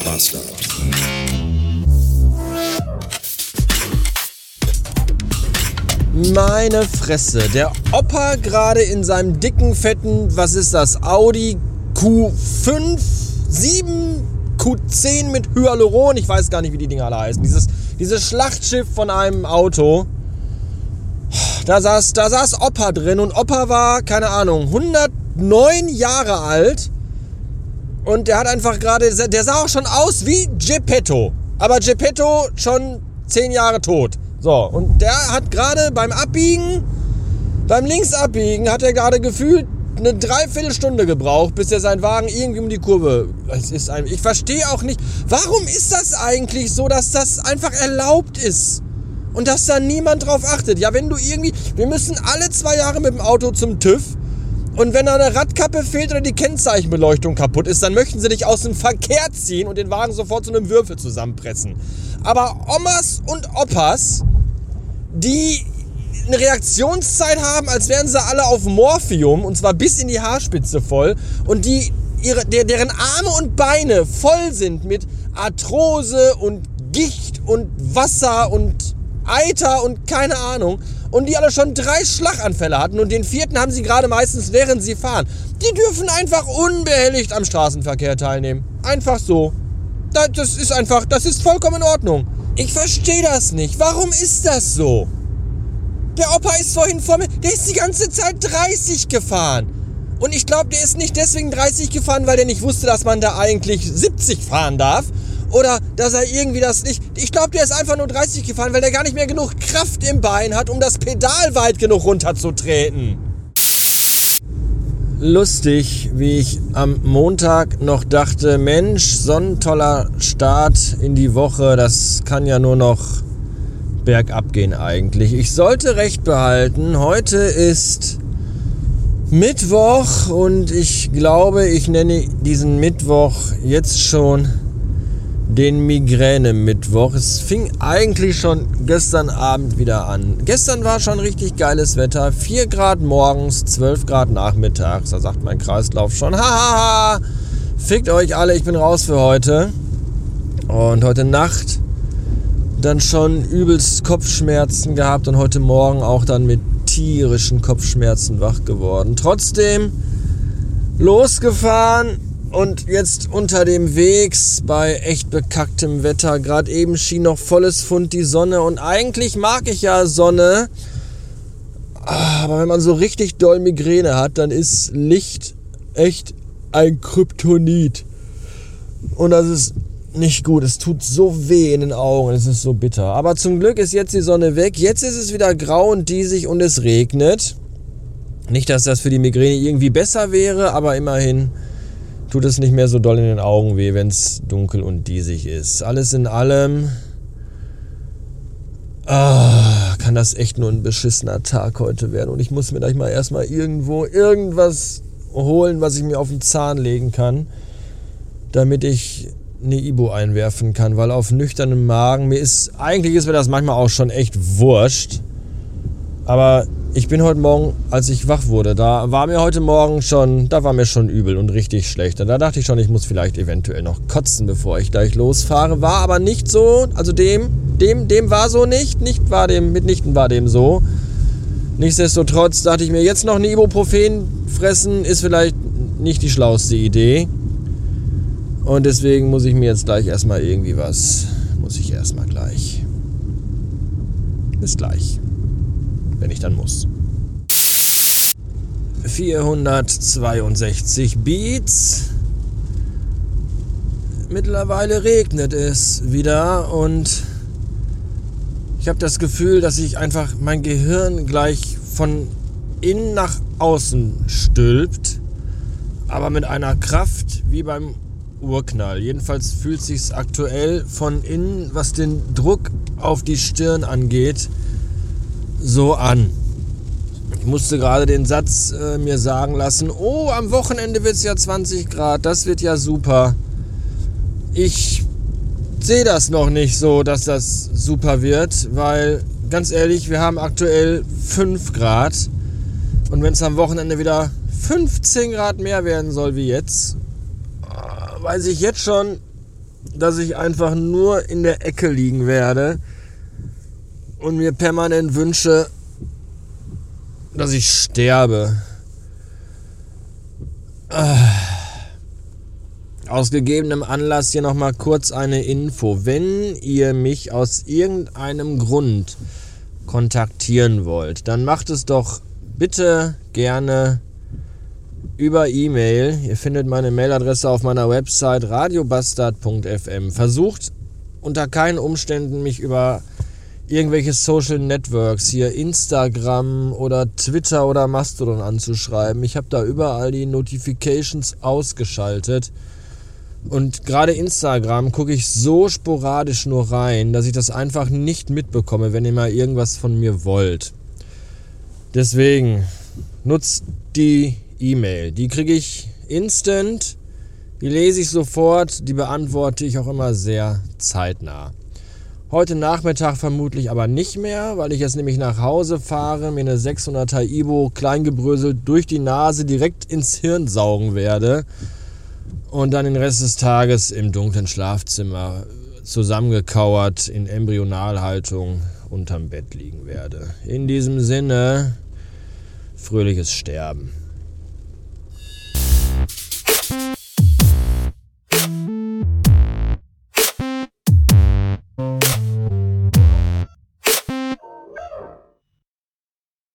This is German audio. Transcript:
Bastard. Meine Fresse, der Opa gerade in seinem dicken, fetten, was ist das, Audi Q5, 7, Q10 mit Hyaluron, ich weiß gar nicht, wie die Dinger alle heißen, dieses Schlachtschiff von einem Auto, da saß Opa drin und Opa war, keine Ahnung, 109 Jahre alt und der hat einfach gerade, der sah auch schon aus wie Geppetto, aber Geppetto schon 10 Jahre tot. So, und der hat gerade beim Linksabbiegen, hat er gerade gefühlt eine Dreiviertelstunde gebraucht, bis er seinen Wagen irgendwie um die Kurve... Ich verstehe auch nicht, warum ist das eigentlich so, dass das einfach erlaubt ist? Und dass da niemand drauf achtet. Ja, wenn du irgendwie... Wir müssen alle 2 Jahre mit dem Auto zum TÜV. Und wenn da eine Radkappe fehlt oder die Kennzeichenbeleuchtung kaputt ist, dann möchten sie dich aus dem Verkehr ziehen und den Wagen sofort zu einem Würfel zusammenpressen. Aber Omas und Opas, die eine Reaktionszeit haben, als wären sie alle auf Morphium, und zwar bis in die Haarspitze voll, und deren Arme und Beine voll sind mit Arthrose und Gicht und Wasser und Eiter und keine Ahnung, und die alle schon 3 Schlaganfälle hatten und den 4. haben sie gerade meistens, während sie fahren. Die dürfen einfach unbehelligt am Straßenverkehr teilnehmen. Einfach so. Das ist vollkommen in Ordnung. Ich verstehe das nicht. Warum ist das so? Der Opa ist vorhin vor mir, der ist die ganze Zeit 30 gefahren. Und ich glaube, der ist nicht deswegen 30 gefahren, weil der nicht wusste, dass man da eigentlich 70 fahren darf. Oder dass er irgendwie das nicht... Ich glaube, der ist einfach nur 30 gefahren, weil der gar nicht mehr genug Kraft im Bein hat, um das Pedal weit genug runterzutreten. Lustig, wie ich am Montag noch dachte, Mensch, so ein toller Start in die Woche, das kann ja nur noch bergab gehen eigentlich. Ich sollte recht behalten, heute ist Mittwoch und ich glaube, ich nenne diesen Mittwoch jetzt schon den Migräne-Mittwoch. Es fing eigentlich schon gestern Abend wieder an. Gestern war schon richtig geiles Wetter. 4 Grad morgens, 12 Grad nachmittags. Da sagt mein Kreislauf schon, hahaha, fickt euch alle, ich bin raus für heute. Und heute Nacht dann schon übelst Kopfschmerzen gehabt und heute Morgen auch dann mit tierischen Kopfschmerzen wach geworden. Trotzdem losgefahren. Und jetzt unter dem Wegs bei echt bekacktem Wetter. Gerade eben schien noch volles Pfund die Sonne. Und eigentlich mag ich ja Sonne. Aber wenn man so richtig doll Migräne hat, dann ist Licht echt ein Kryptonit. Und das ist nicht gut. Es tut so weh in den Augen. Es ist so bitter. Aber zum Glück ist jetzt die Sonne weg. Jetzt ist es wieder grau und diesig und es regnet. Nicht, dass das für die Migräne irgendwie besser wäre, aber immerhin tut es nicht mehr so doll in den Augen weh, wenn es dunkel und diesig ist. Alles in allem kann das echt nur ein beschissener Tag heute werden. Und ich muss mir gleich mal erstmal irgendwo irgendwas holen, was ich mir auf den Zahn legen kann, damit ich eine Ibu einwerfen kann. Weil auf nüchternem Magen, eigentlich ist mir das manchmal auch schon echt wurscht. Aber ich bin heute Morgen, als ich wach wurde, da war mir schon übel und richtig schlecht. Und da dachte ich schon, ich muss vielleicht eventuell noch kotzen, bevor ich gleich losfahre. War aber nicht so, also dem war so nicht. Mitnichten war dem so. Nichtsdestotrotz dachte ich mir, jetzt noch eine Ibuprofen fressen, ist vielleicht nicht die schlauste Idee. Und deswegen muss ich mir jetzt gleich erstmal gleich. Bis gleich. Wenn ich dann muss. 462 Beats. Mittlerweile regnet es wieder und ich habe das Gefühl, dass sich einfach mein Gehirn gleich von innen nach außen stülpt, aber mit einer Kraft wie beim Urknall. Jedenfalls fühlt es sich aktuell von innen, was den Druck auf die Stirn angeht, so an. Ich musste gerade den Satz mir sagen lassen, oh, am Wochenende wird es ja 20 Grad, das wird ja super. Ich sehe das noch nicht so, dass das super wird, weil, ganz ehrlich, wir haben aktuell 5 Grad und wenn es am Wochenende wieder 15 Grad mehr werden soll wie jetzt, weiß ich jetzt schon, dass ich einfach nur in der Ecke liegen werde und mir permanent wünsche, dass ich sterbe. Aus gegebenem Anlass hier nochmal kurz eine Info. Wenn ihr mich aus irgendeinem Grund kontaktieren wollt, dann macht es doch bitte gerne über E-Mail. Ihr findet meine Mailadresse auf meiner Website radiobastard.fm. Versucht unter keinen Umständen mich über irgendwelche Social Networks, hier Instagram oder Twitter oder Mastodon anzuschreiben. Ich habe da überall die Notifications ausgeschaltet. Und gerade Instagram gucke ich so sporadisch nur rein, dass ich das einfach nicht mitbekomme, wenn ihr mal irgendwas von mir wollt. Deswegen nutzt die E-Mail. Die kriege ich instant, die lese ich sofort, die beantworte ich auch immer sehr zeitnah. Heute Nachmittag vermutlich aber nicht mehr, weil ich jetzt nämlich nach Hause fahre, mir eine 600er Ibo kleingebröselt durch die Nase direkt ins Hirn saugen werde und dann den Rest des Tages im dunklen Schlafzimmer zusammengekauert in Embryonalhaltung unterm Bett liegen werde. In diesem Sinne, fröhliches Sterben.